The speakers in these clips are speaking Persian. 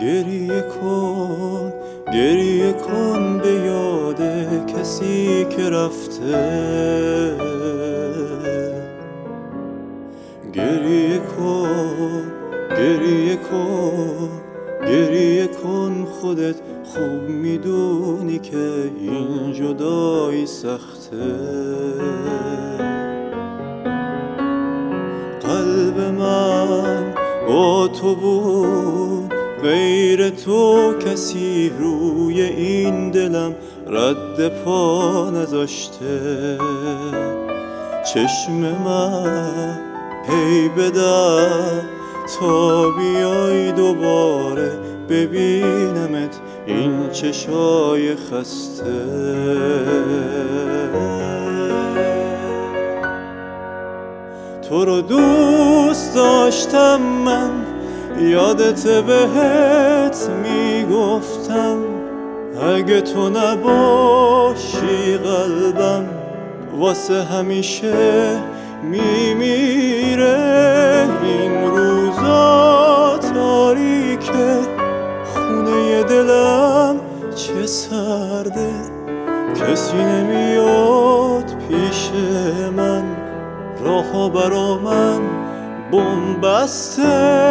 گریه کن گریه کن به یاد کسی که رفته، گریه کن گریه کن گریه کن، خودت خوب میدونی که این جدایی سخته. قلب من با تو بود، غیر تو کسی روی این دلم رد پا نذاشته. چشم من هی بدر تا بیای دوباره ببینمت این چشای خسته. تو رو دوست داشتم من، یادت بهت میگفتم، اگه تو نباشی قلبم واسه همیشه میمیره. این روزا تاریکه، خونه دلم چه سرده، کسی نمیاد پیش من، راه‌ها برا من بن‌بسته.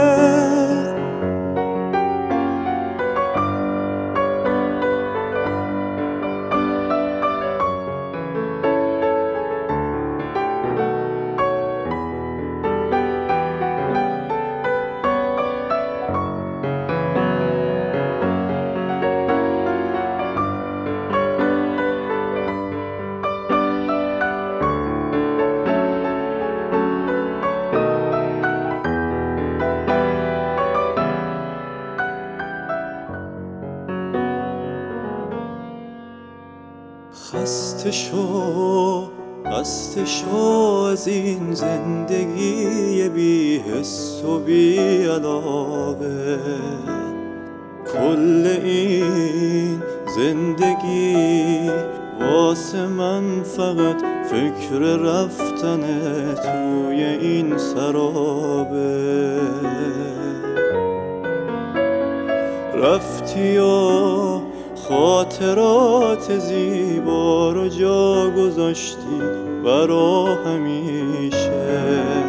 خسته شو از این زندگی بی حس و بی علاقه. کل این زندگی واسه من فقط فکر رفتن توی این سرابه. رفتی و خاطرات زیبا رو جا گذاشتی برا همیشه.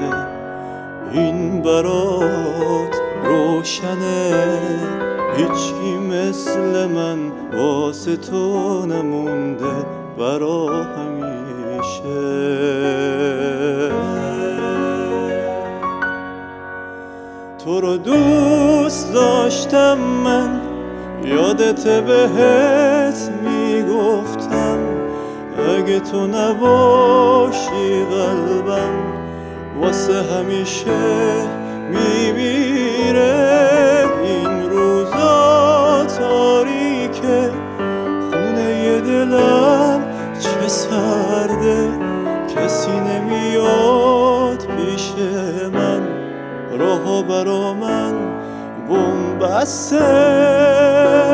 این برات روشنه، هیچی مثل من واسه تو نمونده برا همیشه. تو رو دوست داشتم من، یادت بهت میگفتم، اگه تو نباشی قلبم واسه همیشه میمیره. این روزا تاریکه، خونه دلم چه سرده، کسی نمیاد پیش من، راه‌ها برا من بن‌بسته.